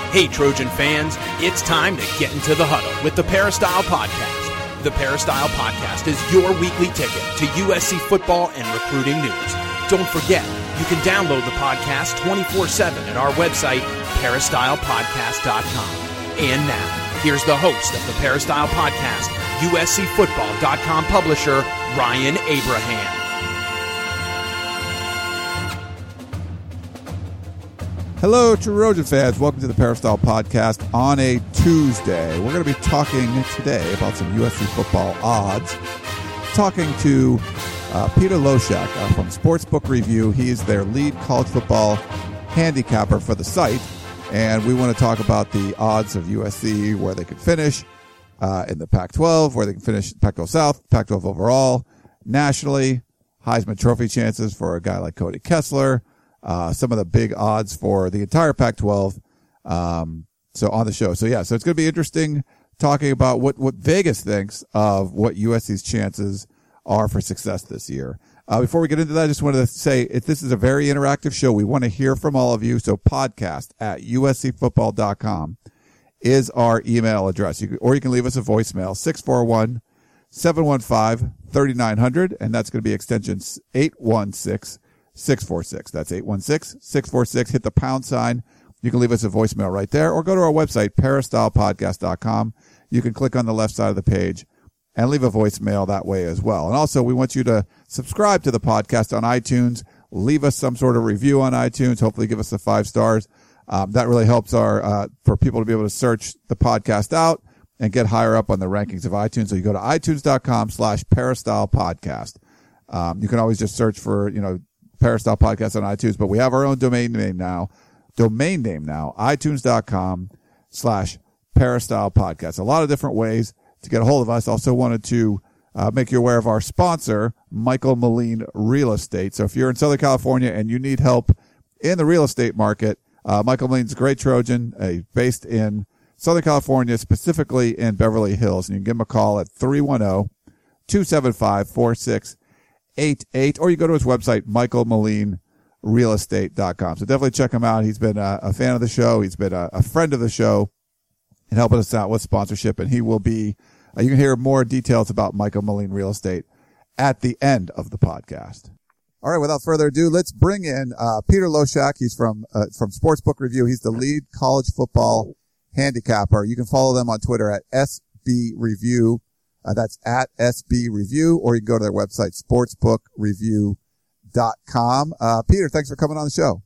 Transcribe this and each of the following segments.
Hey, Trojan fans, it's time to get into the huddle with the Peristyle Podcast. The Peristyle Podcast is your weekly ticket to USC football and recruiting news. Don't forget, you can download the podcast 24/7 at our website, peristylepodcast.com. And now, here's the host of the Peristyle Podcast, USCFootball.com publisher, Ryan Abraham. Hello, Trojan fans. Welcome to the Peristyle Podcast on a Tuesday. We're going to be talking today about some USC football odds. Talking to Peter Loshak from Sportsbook Review. He is their lead college football handicapper for the site. And we want to talk about the odds of USC, where they could finish in the Pac-12, where they can finish Pac-12 South, Pac-12 overall, nationally, Heisman Trophy chances for a guy like Cody Kessler. Some of the big odds for the entire Pac-12, so on the show. So it's going to be interesting talking about what Vegas thinks of what USC's chances are for success this year. Before we get into that, I just wanted to say this is a very interactive show. We want to hear from all of you. So podcast at uscfootball.com is our email address. Or you can leave us a voicemail, 641-715-3900, and that's going to be extension 816-646. That's 816-646. Hit the pound sign. You can leave us a voicemail right there, or go to our website, peristylepodcast.com. You can click on the left side of the page and leave a voicemail that way as well. And also, we want you to subscribe to the podcast on iTunes. Leave us some sort of review on iTunes. Hopefully give us the 5 stars. That really helps for people to be able to search the podcast out and get higher up on the rankings of iTunes. So you go to itunes.com/peristylepodcast. You can always just search for, Peristyle Podcast on iTunes, but we have our own domain name now, itunes.com/Peristyle Podcast. A lot of different ways to get a hold of us. Also wanted to make you aware of our sponsor, Michael Moline Real Estate. So if you're in Southern California and you need help in the real estate market, Michael Moline's a great Trojan, based in Southern California, specifically in Beverly Hills. And you can give him a call at 310-275-4688, or you go to his website, michaelmolinerealestate.com. So definitely check him out. He's been a fan of the show. He's been a friend of the show and helping us out with sponsorship. And he will be, you can hear more details about Michael Moline Real Estate at the end of the podcast. All right, without further ado, let's bring in Peter Loshak. He's from Sportsbook Review. He's the lead college football handicapper. You can follow them on Twitter at SB Review. That's at SB Review, or you can go to their website, sportsbookreview.com. Peter, thanks for coming on the show.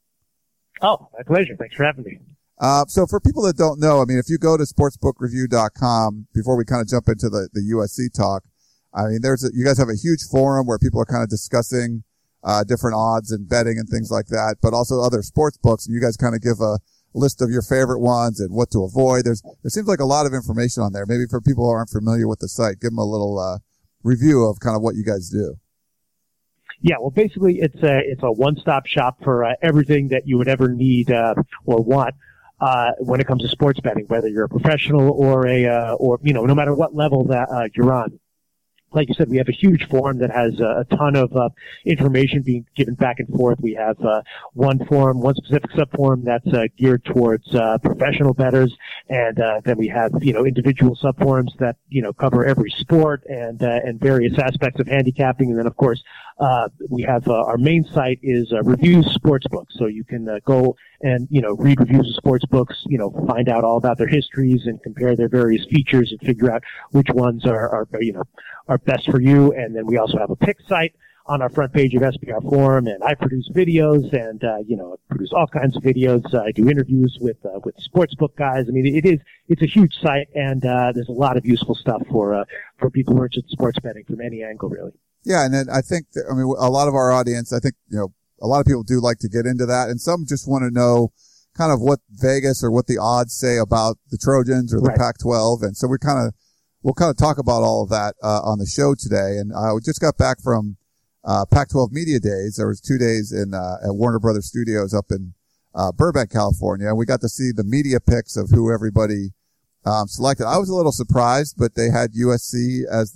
Oh, my pleasure. Thanks for having me. So for people that don't know, if you go to sportsbookreview.com, before we kind of jump into the USC talk, you guys have a huge forum where people are kind of discussing different odds and betting and things like that, but also other sports books, and you guys kind of give a list of your favorite ones and what to avoid. There seems like a lot of information on there. Maybe for people who aren't familiar with the site, give them a little review of kind of what you guys do. Yeah, well, basically, it's a one-stop shop for everything that you would ever need or want when it comes to sports betting, whether you're a professional or no matter what level that you're on. Like you said, we have a huge forum that has a ton of information being given back and forth. We have one specific subforum that's geared towards professional bettors, and then we have individual subforums that cover every sport and various aspects of handicapping. And then of course we have our main site is Reviews Sportsbook, so you can go and read reviews of sports books, find out all about their histories and compare their various features and figure out which ones are best for you. And then we also have a pick site on our front page of SBR Forum, and I produce videos and I produce all kinds of videos. I do interviews with sportsbook guys. It's a huge site, and there's a lot of useful stuff for people who are interested in sports betting from any angle, really. Yeah, and then I think a lot of our audience, I think a lot of people do like to get into that, and some just want to know kind of what Vegas or what the odds say about the Trojans or the Right. Pac-12, and so we'll kind of talk about all of that on the show today. And we just got back from Pac-12 Media Days. There was 2 days at Warner Brothers Studios up in Burbank, California, and we got to see the media picks of who everybody selected. I was a little surprised, but they had USC as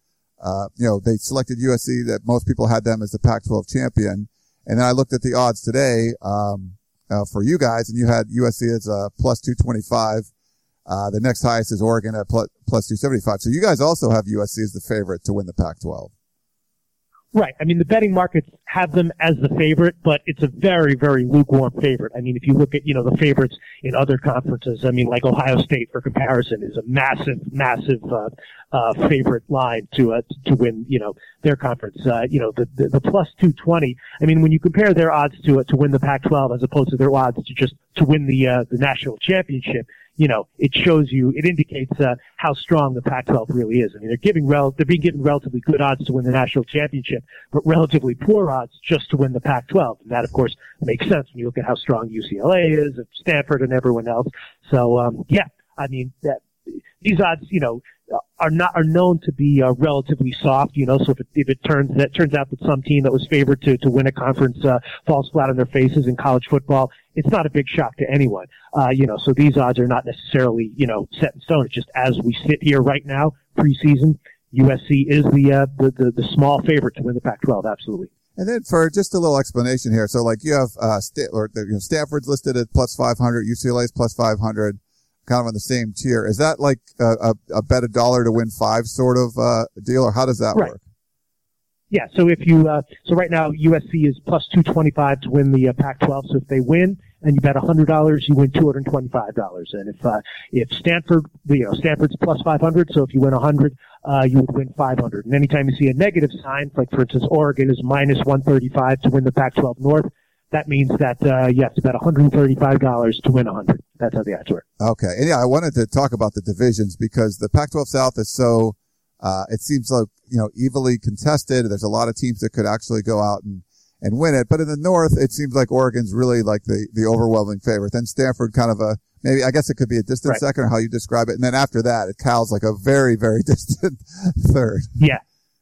they selected USC, that most people had them as the Pac-12 champion. And then I looked at the odds today. for you guys, and you had USC as plus 225. The next highest is Oregon at plus 275. So you guys also have USC as the favorite to win the Pac-12. Right. I mean, the betting markets have them as the favorite, but it's a very, very lukewarm favorite. I mean, if you look at, the favorites in other conferences, I mean, like Ohio State, for comparison, is a massive, massive, favorite line to win, their conference. The plus 220, I mean, when you compare their odds to win the Pac-12 as opposed to their odds to win the national championship, it indicates how strong the Pac-12 really is. I mean, they're being given relatively good odds to win the national championship, but relatively poor odds just to win the Pac-12. And that, of course, makes sense when you look at how strong UCLA is, and Stanford, and everyone else. So, I mean, these odds, are known to be relatively soft. So if it turns out that some team that was favored to win a conference falls flat on their faces in college football, it's not a big shock to anyone. So these odds are not necessarily set in stone. It's just as we sit here right now, preseason, USC is the small favorite to win the Pac-12. Absolutely. And then for just a little explanation here, so like you have Stanford's listed at plus 500, UCLA's plus 500. Kind of on the same tier. Is that like a bet $1 to win 5 sort of deal, or how does that work? Yeah. So if you so right now USC is plus 225 to win the Pac-12. So if they win and you bet $100, you win $225. And if Stanford, Stanford's plus 500. So if you win 100, you would win 500. And anytime you see a negative sign, like for instance Oregon is minus 135 to win the Pac-12 North, that means that you have to bet $135 to win 100. That's how the odds work. Okay. And I wanted to talk about the divisions because the Pac-12 South is so, it seems like, evenly contested. There's a lot of teams that could actually go out and win it. But in the North, it seems like Oregon's really like the overwhelming favorite. Then Stanford kind of maybe, I guess it could be a distant second or how you describe it. And then after that, Cal's like a very, very distant third. Yeah.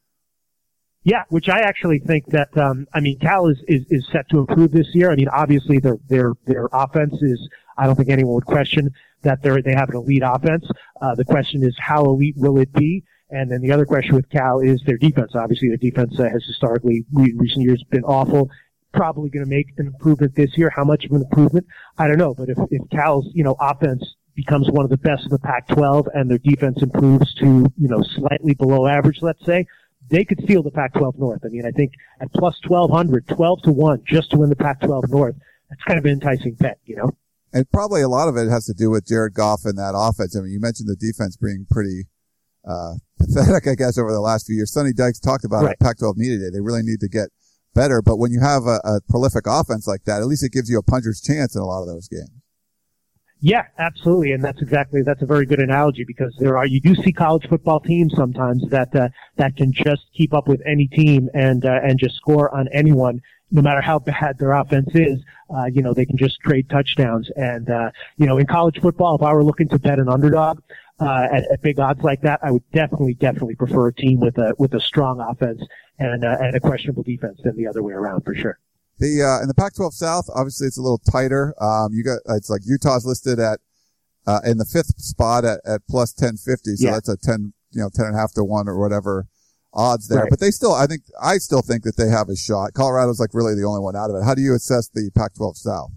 Yeah, which I actually think that Cal is set to improve this year. I mean, obviously their offense is, I don't think anyone would question that they have an elite offense. The question is how elite will it be? And then the other question with Cal is their defense. Obviously their defense has historically in recent years been awful. Probably going to make an improvement this year. How much of an improvement? I don't know, but if Cal's, offense becomes one of the best in the Pac-12 and their defense improves to, slightly below average, let's say, they could steal the Pac-12 North. I mean, I think at plus 1,200, 12-1, just to win the Pac-12 North, that's kind of an enticing bet, And probably a lot of it has to do with Jared Goff and that offense. I mean, you mentioned the defense being pretty pathetic, I guess, over the last few years. Sonny Dykes talked about it. Pac-12 needed it. They really need to get better. But when you have a prolific offense like that, at least it gives you a puncher's chance in a lot of those games. Yeah, absolutely, and that's a very good analogy because you do see college football teams sometimes that can just keep up with any team and just score on anyone, no matter how bad their offense is. They can just trade touchdowns, and in college football, if I were looking to bet an underdog at big odds like that, I would definitely prefer a team with a strong offense and a questionable defense than the other way around for sure. In the Pac-12 South, obviously it's a little tighter. It's like Utah's listed at, in the 5th spot at plus 1050. So that's a 10.5 to 1 or whatever odds there. Right. But I still think that they have a shot. Colorado's like really the only one out of it. How do you assess the Pac-12 South?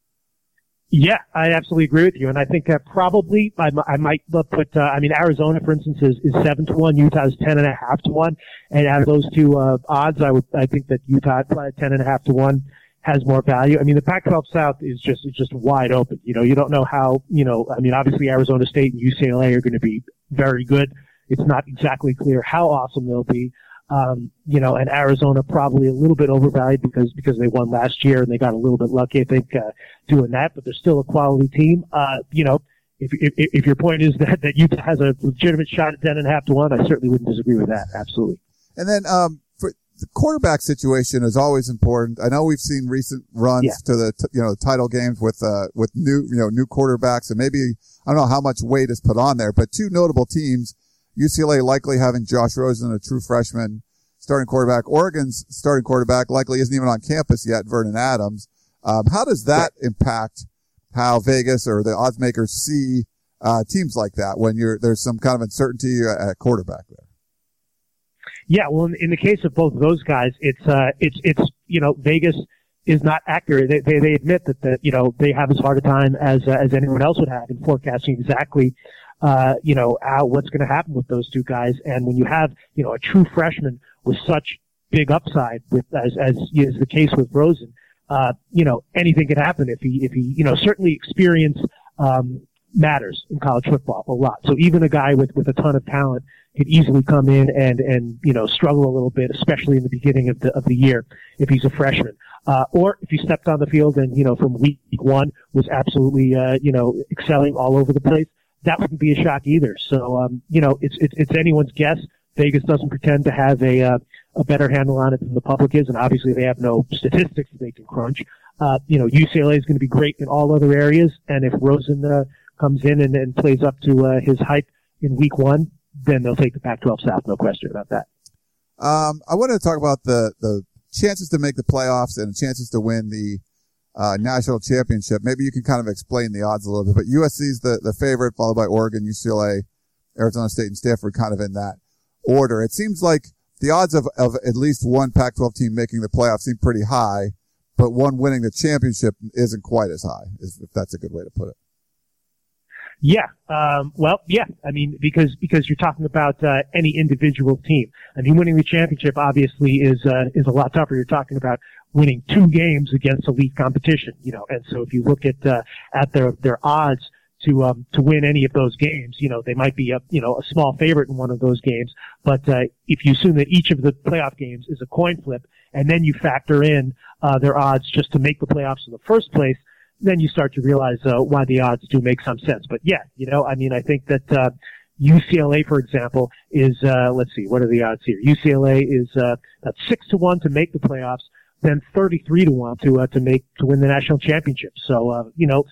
Yeah, I absolutely agree with you. And I think probably I might put, Arizona, for instance, is 7-1. Utah's 10.5 to 1. And out of those two, odds, I think that Utah at 10.5 to 1 has more value. I mean, the Pac-12 South is just wide open. You don't know how, obviously Arizona State and UCLA are going to be very good. It's not exactly clear how awesome they'll be. And Arizona probably a little bit overvalued because they won last year and they got a little bit lucky, I think, doing that, but they're still a quality team. If your point is that Utah has a legitimate shot at 10.5 to 1, I certainly wouldn't disagree with that. Absolutely. And then, for the quarterback situation is always important. I know we've seen recent runs to the title games with new quarterbacks, and maybe, I don't know how much weight is put on there, but two notable teams, UCLA likely having Josh Rosen, a true freshman, starting quarterback. Oregon's starting quarterback likely isn't even on campus yet, Vernon Adams. How does that impact how Vegas or the odds makers see teams like that when there's some kind of uncertainty at quarterback there? Yeah, well, in the case of both of those guys, it's Vegas is not accurate. They admit that they have as hard a time as anyone else would have in forecasting exactly what's going to happen with those two guys. And when you have a true freshman with such big upside, with as is the case with Rosen, anything can happen if he certainly experience matters in college football a lot. So even a guy with a ton of talent could easily come in and struggle a little bit, especially in the beginning of the year if he's a freshman. Or if he stepped on the field and, from week one was absolutely, excelling all over the place, that wouldn't be a shock either. So, it's anyone's guess. Vegas doesn't pretend to have a better handle on it than the public is, and obviously they have no statistics that they can crunch. UCLA is going to be great in all other areas, and if Rosen comes in and plays up to his hype in week one, then they'll take the Pac-12 South, no question about that. I wanted to talk about the chances to make the playoffs and chances to win the national championship. Maybe you can kind of explain the odds a little bit, but USC's the favorite, followed by Oregon, UCLA, Arizona State, and Stanford kind of in that order. It seems like the odds of at least one Pac-12 team making the playoffs seem pretty high, but one winning the championship isn't quite as high, if that's a good way to put it. Yeah. I mean, because you're talking about any individual team. I mean, winning the championship obviously is a lot tougher. You're talking about winning 2 games against elite competition, and so if you look at their odds to win any of those games, they might be a small favorite in one of those games. But if you assume that each of the playoff games is a coin flip, and then you factor in their odds just to make the playoffs in the first place, then you start to realize why the odds do make some sense. But yeah, I think that UCLA, for example, is let's see, what are the odds here? UCLA is that's 6-1 to make the playoffs, then 33-1 to win the national championship. So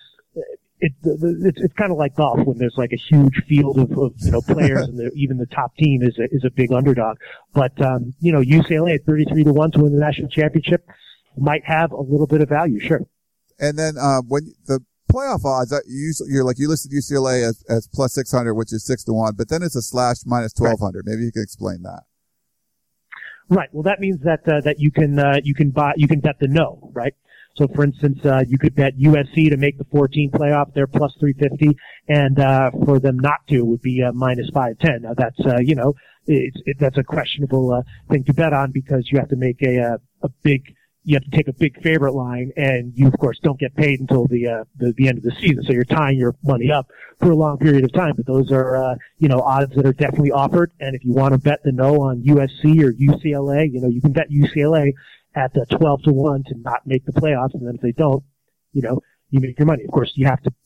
it's kind of like golf when there's like a huge field of players and even the top team is a big underdog. But UCLA at 33-1 to win the national championship might have a little bit of value, sure. And then when the playoff odds, you listed UCLA as plus 600, which is 6-1, but then it's a slash minus 1,200. Right. Maybe you can explain that. Right. Well, that means that you can bet the no, right? So, for instance, you could bet USC to make the 14 playoff. They're plus 350, and for them not to would be minus 510. Now, that's that's a questionable thing to bet on because you have to make you have to take a big favorite line, and you, of course, don't get paid until the end of the season. So you're tying your money up for a long period of time. But those are, odds that are definitely offered. And if you want to bet the no on USC or UCLA, you can bet UCLA at 12-1 to not make the playoffs. And then if they don't, you make your money. Of course, you have to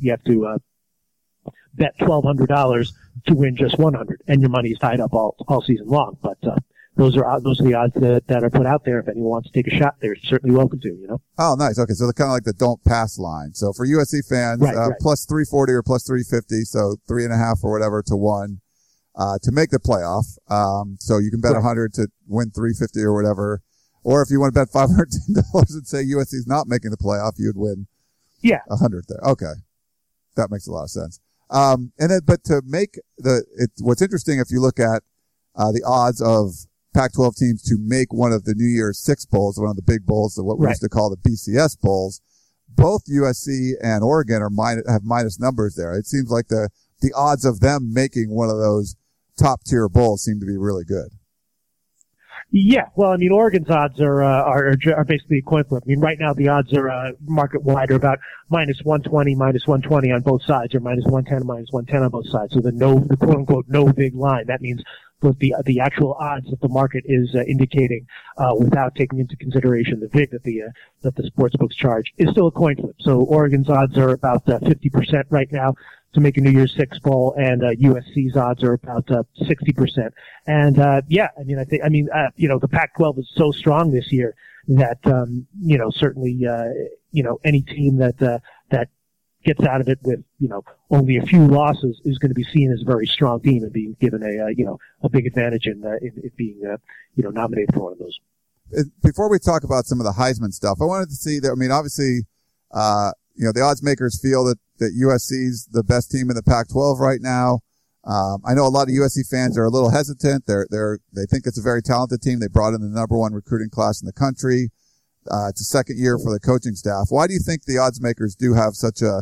bet $1,200 to win just 100, and your money is tied up all season long. But, those are the odds that are put out there. If anyone wants to take a shot, they're certainly welcome to, Oh, nice. Okay. So they're kind of like the don't pass line. So for USC fans, right. Plus 340 or plus 350. So 3.5 or whatever to 1, to make the playoff. So you can bet 100 to win 350 or whatever. Or if you want to bet $510 and say USC's not making the playoff, you'd win. Yeah. 100 there. Okay. That makes a lot of sense. But to make what's interesting if you look at, the odds of Pac-12 teams to make one of the New Year's Six bowls, one of the big bowls, what we used to call the BCS bowls. Both USC and Oregon have minus numbers there. It seems like the odds of them making one of those top tier bowls seem to be really good. Yeah, well, I mean, Oregon's odds are basically a coin flip. I mean, right now the odds are market wide, are about minus 120, minus 120 on both sides, or minus 110, minus 110 on both sides. So the quote unquote no big line. That means what the actual odds that the market is indicating, without taking into consideration the vig that the sports books charge, is still a coin flip. So Oregon's odds are about 50% right now to make a New Year's Six bowl, and USC's odds are about 60%. And the Pac-12 is so strong this year that certainly any team that gets out of it with only a few losses is going to be seen as a very strong team and being given a big advantage in being nominated for one of those. Before we talk about some of the Heisman stuff, I wanted to see that. I mean, obviously, the odds makers feel that USC's the best team in the Pac-12 right now. I know a lot of USC fans are a little hesitant. They think it's a very talented team. They brought in the number 1 recruiting class in the country. It's a second year for the coaching staff. Why do you think the odds makers do have such a,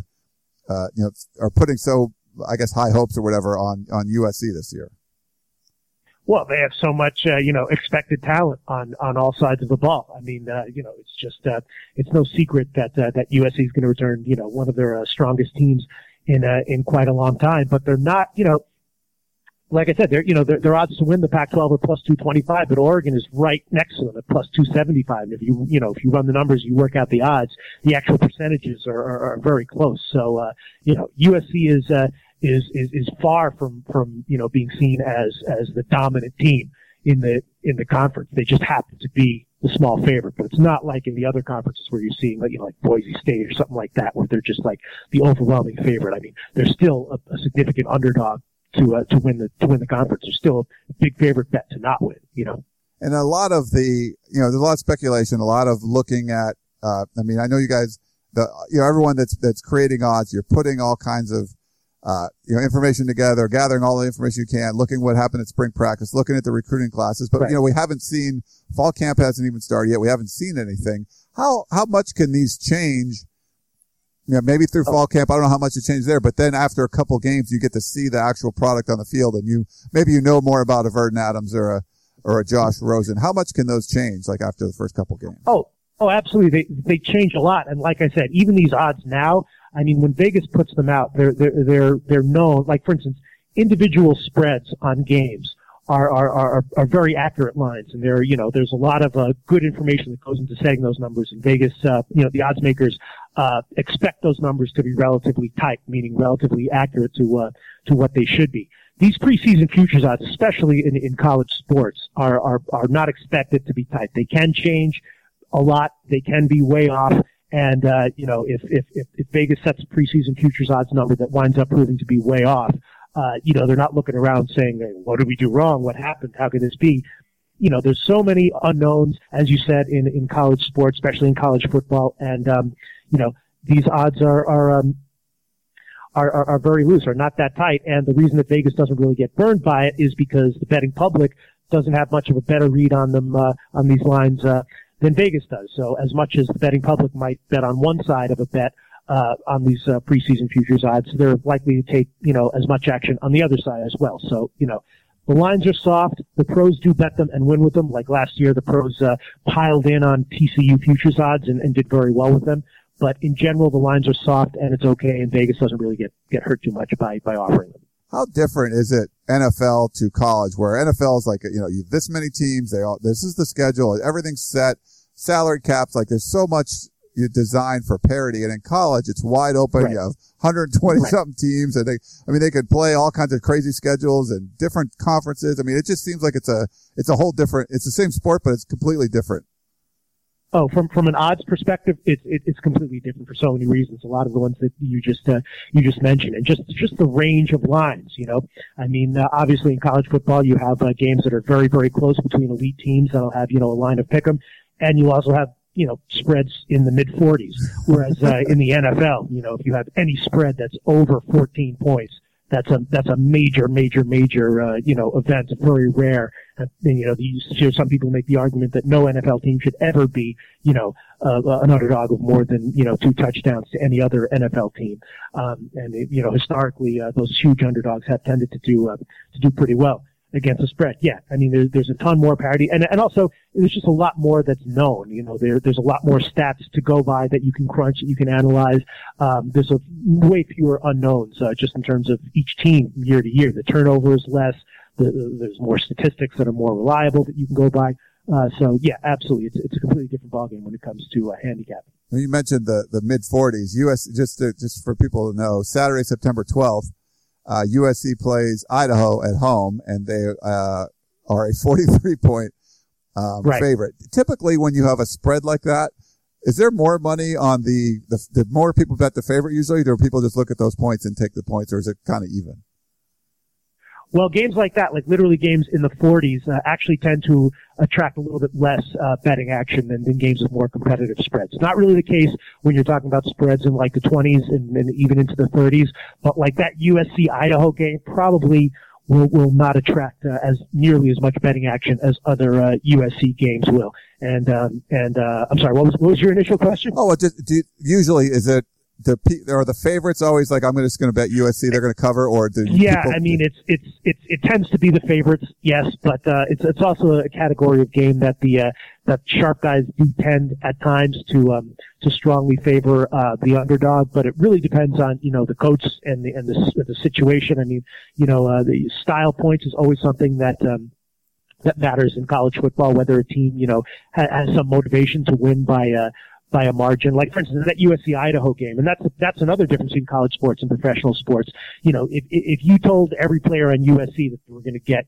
are putting so, I guess, high hopes or whatever on USC this year? Well, they have so much, expected talent on all sides of the ball. I mean, it's just, it's no secret that USC is going to return, one of their strongest teams in quite a long time, but they're not, like I said, their odds to win the Pac-12 are plus 225, but Oregon is right next to them at plus 275. If you run the numbers, you work out the odds, the actual percentages are very close. So, USC is far from being seen as the dominant team in the conference. They just happen to be the small favorite, but it's not like in the other conferences where you're seeing like Boise State or something like that, where they're just like the overwhelming favorite. I mean, they're still a significant underdog to win the conference. They're still a big favorite bet to not win, And a lot of there's a lot of speculation, a lot of looking at, I know you guys, everyone that's creating odds, you're putting all kinds of, information together, gathering all the information you can, looking what happened at spring practice, looking at the recruiting classes. But, right. We haven't seen, fall camp hasn't even started yet. We haven't seen anything. How much can these change? Maybe through fall camp, I don't know how much it changed there, but then after a couple games, you get to see the actual product on the field, and maybe know more about a Vernon Adams or a Josh Rosen. How much can those change, like after the first couple games? Oh, absolutely. They change a lot. And like I said, even these odds now, I mean, when Vegas puts them out, they're known, like for instance, individual spreads on games are very accurate lines. And there's a lot of good information that goes into setting those numbers. In Vegas, the odds makers expect those numbers to be relatively tight, meaning relatively accurate to what they should be. These preseason futures odds, especially in college sports, are not expected to be tight. They can change a lot. They can be way off. And, if Vegas sets a preseason futures odds number that winds up proving to be way off, they're not looking around saying, what did we do wrong? What happened? How could this be? There's so many unknowns, as you said, in college sports, especially in college football. And, these odds are very loose, are not that tight. And the reason that Vegas doesn't really get burned by it is because the betting public doesn't have much of a better read on them, on these lines, than Vegas does. So as much as the betting public might bet on one side of a bet, on these, preseason futures odds, they're likely to take, as much action on the other side as well. So, the lines are soft. The pros do bet them and win with them. Like last year, the pros, piled in on TCU futures odds and did very well with them. But in general, the lines are soft and it's okay, and Vegas doesn't really get hurt too much by offering them. How different is it NFL to college, where NFL is like, you this many teams, this is the schedule, everything's set, salary caps, like there's so much designed for parity, and in college it's wide open. Right. You have 120 something teams, and they could play all kinds of crazy schedules and different conferences. I mean, it just seems like it's a whole different, it's the same sport, but it's completely different. Oh, from an odds perspective, it's completely different for so many reasons. A lot of the ones that you just mentioned, and just the range of lines. I mean, obviously in college football, you have games that are very, very close between elite teams that'll have a line of pick'em, and you also have spreads in the mid 40s. Whereas in the NFL, if you have any spread that's over 14 points, that's a major event, very rare. And you hear some people make the argument that no NFL team should ever be, an underdog of more than, 2 touchdowns to any other NFL team. Historically, those huge underdogs have tended to do pretty well against the spread. Yeah. I mean, there's a ton more parity, and also there's just a lot more that's known. There's a lot more stats to go by that you can crunch, that you can analyze. There's a way fewer unknowns, just in terms of each team year to year. The turnover is less. There's more statistics that are more reliable that you can go by. So yeah, absolutely. It's a completely different ballgame when it comes to handicapping. You mentioned the mid 40s. Just for people to know, Saturday, September 12th, USC plays Idaho at home, and they are a 43-point favorite. Typically, when you have a spread like that, is there more money on the more people bet the favorite usually, or do people just look at those points and take the points, or is it kind of even? Well, games like that, like literally games in the 40s, actually tend to attract a little bit less betting action than games with more competitive spreads. It's not really the case when you're talking about spreads in like the 20s and even into the 30s, but like that USC-Idaho game probably will not attract as nearly as much betting action as other USC games will. And I'm sorry, what was your initial question? Oh, usually is it are the favorites always like, I'm just going to bet USC they're going to cover, or I mean, it tends to be the favorites, yes, but it's also a category of game that that sharp guys do tend at times to strongly favor the underdog, but it really depends on the coach and the situation. I mean, the style points is always something that matters in college football, whether a team has some motivation to win by a margin. Like, for instance, that USC-Idaho game, and that's another difference between college sports and professional sports. If you told every player on USC that they were going to get,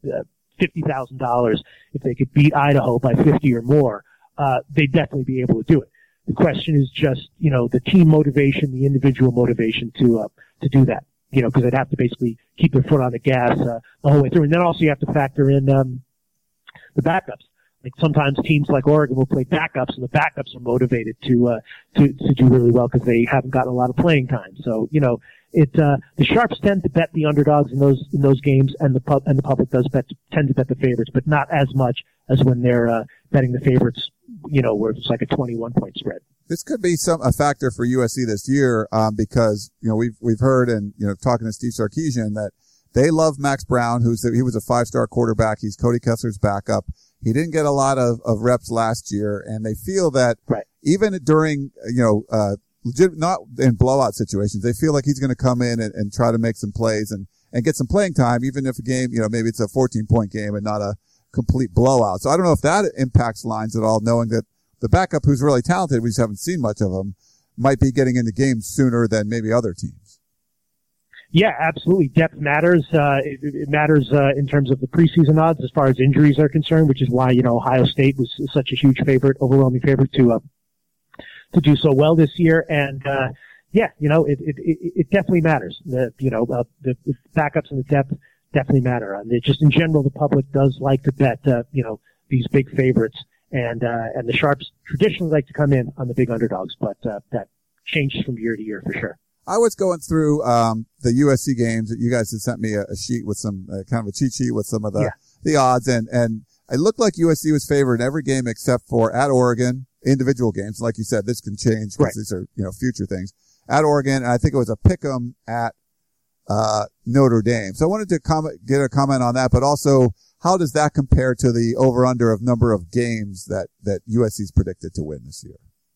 $50,000 if they could beat Idaho by 50 or more, they'd definitely be able to do it. The question is just, the team motivation, the individual motivation to do that, because they'd have to basically keep their foot on the gas the whole way through. And then also you have to factor in the backups. Like, sometimes teams like Oregon will play backups, and the backups are motivated to do really well because they haven't gotten a lot of playing time. So, the sharps tend to bet the underdogs in those games, and the public does tend to bet the favorites, but not as much as when they're betting the favorites, where it's like a 21-point spread. This could be a factor for USC this year, because we've heard, and talking to Steve Sarkisian, that they love Max Brown, he was a 5-star quarterback. He's Cody Kessler's backup. He didn't get a lot of reps last year, and they feel that even during, not in blowout situations, they feel like he's going to come in and try to make some plays and get some playing time, even if a game, maybe it's a 14-point game and not a complete blowout. So I don't know if that impacts lines at all, knowing that the backup, who's really talented, we just haven't seen much of him, might be getting into games sooner than maybe other teams. Yeah, absolutely. Depth matters. It matters in terms of the preseason odds as far as injuries are concerned, which is why Ohio State was such a huge favorite, overwhelming favorite to do so well this year. And it definitely matters. The backups and the depth definitely matter. And just in general, the public does like to bet these big favorites, and the sharps traditionally like to come in on the big underdogs, but that changes from year to year for sure. I was going through the USC games that you guys had sent me a sheet with some kind of a cheat sheet with some of the odds, and it looked like USC was favored in every game except for at Oregon, individual games. Like you said, this can change because these are future things. At Oregon, and I think it was a pick'em at Notre Dame. So I wanted to get a comment on that, but also how does that compare to the over/under of number of games that USC's predicted to win this year?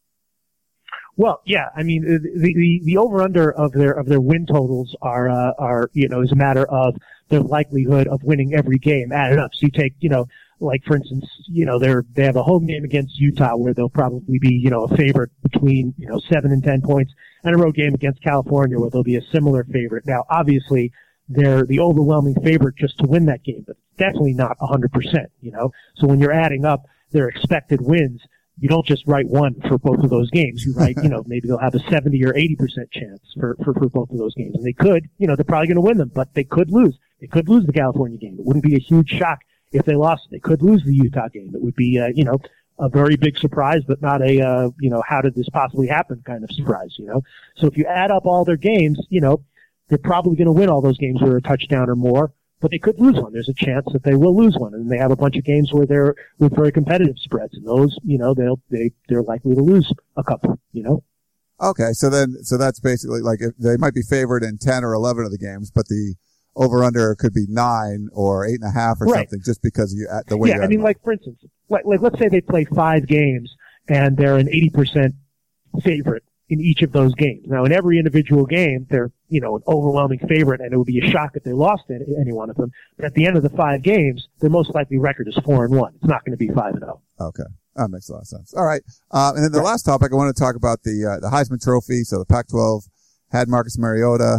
Well, yeah, I mean, the over/under of their win totals are is a matter of their likelihood of winning every game added up. So you take, like, for instance, they have a home game against Utah where they'll probably be, a favorite between, 7 and 10 points, and a road game against California where they'll be a similar favorite. Now, obviously, they're the overwhelming favorite just to win that game, but it's definitely not 100%, So when you're adding up their expected wins, you don't just write one for both of those games. You write, maybe they'll have a 70 or 80% chance for both of those games. And they could, they're probably going to win them, but they could lose. They could lose the California game. It wouldn't be a huge shock if they lost. They could lose the Utah game. It would be, a very big surprise, but not a, how did this possibly happen kind of surprise, So if you add up all their games, they're probably going to win all those games where a touchdown or more. But they could lose one. There's a chance that they will lose one, and they have a bunch of games where they're with very competitive spreads, and those, they're likely to lose a couple. Okay, so that's basically like they might be favored in 10 or 11 of the games, but the over/under could be 9 or 8.5 or something, just because the way. Yeah, I mean, like, for instance, like let's say they play 5 games and they're an 80% favorite in each of those games. Now, in every individual game, they're, an overwhelming favorite, and it would be a shock if they lost any one of them. But at the end of the 5 games, their most likely record is 4-1. It's not going to be 5-0. Okay. That makes a lot of sense. All right. And then the last topic, I want to talk about the Heisman Trophy. So the Pac-12 had Marcus Mariota,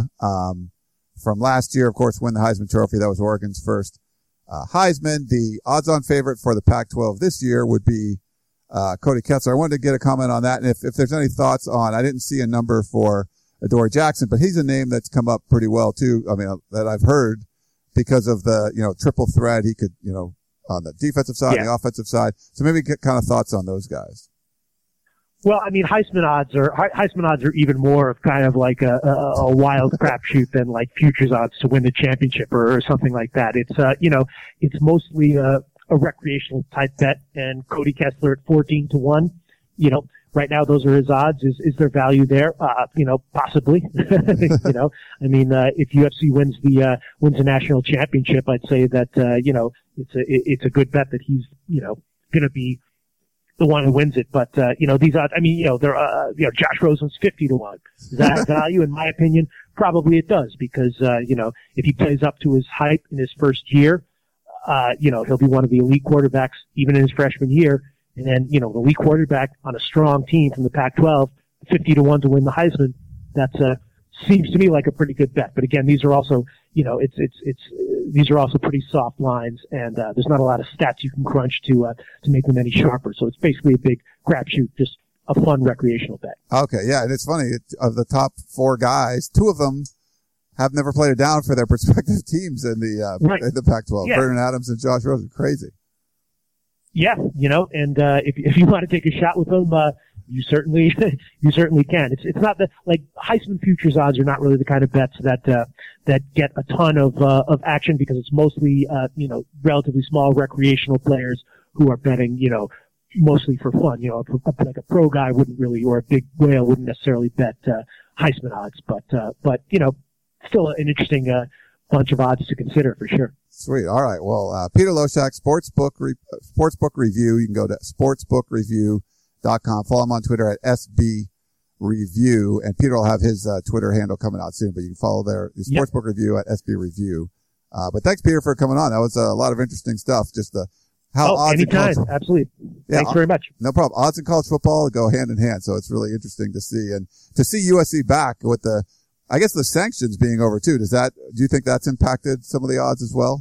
from last year, of course, win the Heisman Trophy. That was Oregon's first, Heisman. The odds-on favorite for the Pac-12 this year would be Cody Kessler. I wanted to get a comment on that, and if there's any thoughts on, I didn't see a number for Adoree Jackson, but he's a name that's come up pretty well too. I mean, that I've heard because of the, triple threat. He could, on the defensive side, and the offensive side. So maybe get kind of thoughts on those guys. Well, I mean, Heisman odds are even more of kind of like a wild crapshoot than like futures odds to win the championship or something like that. It's it's mostly a recreational type bet, and Cody Kessler at 14-1. Right now those are his odds. Is there value there? Possibly. I mean, if UFC wins a national championship, I'd say that it's a good bet that he's going to be the one who wins it. But these odds, I mean, Josh Rosen's 50-1. Does that have value? In my opinion, probably it does, because if he plays up to his hype in his first year, he'll be one of the elite quarterbacks even in his freshman year. And then, the elite quarterback on a strong team from the Pac-12, 50-1 to win the Heisman, seems to me like a pretty good bet. But again, these are also, these are also pretty soft lines, and there's not a lot of stats you can crunch to make them any sharper. So it's basically a big crapshoot, just a fun recreational bet. Okay, yeah, and it's funny, of the top 4 guys, 2 of them have never played it down for their respective teams in the Pac-12. Yeah. Vernon Adams and Josh Rosen, crazy. Yeah, and if you want to take a shot with them, you certainly can. It's not that, like, Heisman futures odds are not really the kind of bets that get a ton of action, because it's mostly relatively small recreational players who are betting mostly for fun. Like a pro guy wouldn't really, or a big whale wouldn't necessarily bet Heisman odds, but still an interesting bunch of odds to consider for sure. Sweet. All right. Well, Peter Loshak, Sportsbook Review. You can go to sportsbookreview.com. Follow him on Twitter at SBReview. And Peter will have his Twitter handle coming out soon, but you can follow their Sportsbook Review at SBReview. But thanks, Peter, for coming on. That was a lot of interesting stuff. Just how odds anytime. in college, absolutely. Yeah, thanks very much. No problem. Odds in college football go hand in hand, so it's really interesting to see. And to see USC back with the sanctions being over too, do you think that's impacted some of the odds as well?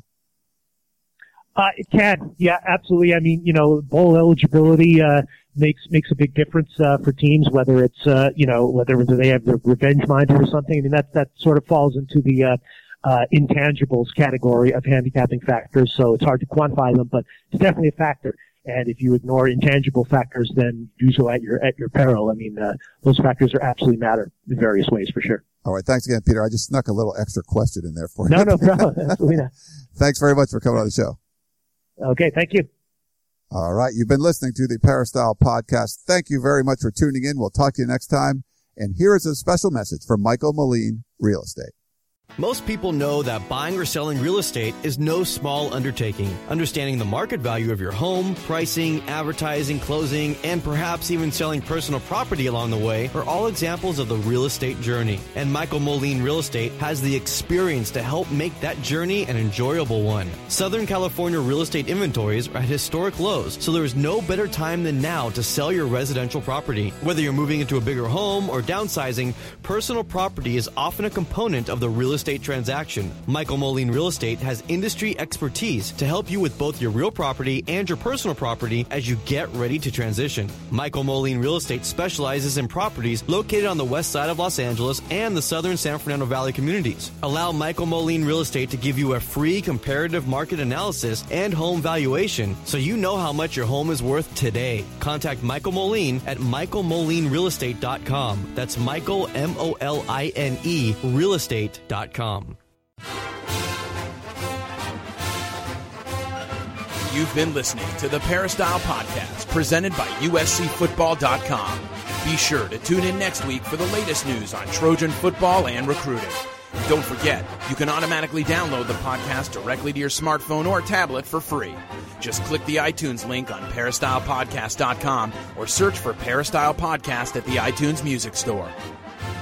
It can. Yeah, absolutely. I mean, bowl eligibility, makes a big difference, for teams, whether it's, whether they have the revenge minded or something. I mean, that sort of falls into the, intangibles category of handicapping factors. So it's hard to quantify them, but it's definitely a factor. And if you ignore intangible factors, then do so at your peril. I mean, those factors are absolutely matter in various ways for sure. All right. Thanks again, Peter. I just snuck a little extra question in there for you. No problem. Absolutely not. Thanks very much for coming on the show. Okay. Thank you. All right. You've been listening to the Peristyle Podcast. Thank you very much for tuning in. We'll talk to you next time. And here is a special message from Michael Moline Real Estate. Most people know that buying or selling real estate is no small undertaking. Understanding the market value of your home, pricing, advertising, closing, and perhaps even selling personal property along the way are all examples of the real estate journey. And Michael Moline Real Estate has the experience to help make that journey an enjoyable one. Southern California real estate inventories are at historic lows, so there is no better time than now to sell your residential property. Whether you're moving into a bigger home or downsizing, personal property is often a component of the real estate transaction. Michael Moline Real Estate has industry expertise to help you with both your real property and your personal property as you get ready to transition. Michael Moline Real Estate specializes in properties located on the west side of Los Angeles and the southern San Fernando Valley communities. Allow Michael Moline Real Estate to give you a free comparative market analysis and home valuation so you know how much your home is worth today. Contact Michael Moline at michaelmolinerealestate.com. That's Michael, M-O-L-I-N-E, realestate.com. You've been listening to the Peristyle Podcast, presented by USCFootball.com. Be sure to tune in next week for the latest news on Trojan football and recruiting. And don't forget, you can automatically download the podcast directly to your smartphone or tablet for free. Just click the iTunes link on peristylepodcast.com or search for Peristyle Podcast at the iTunes Music Store.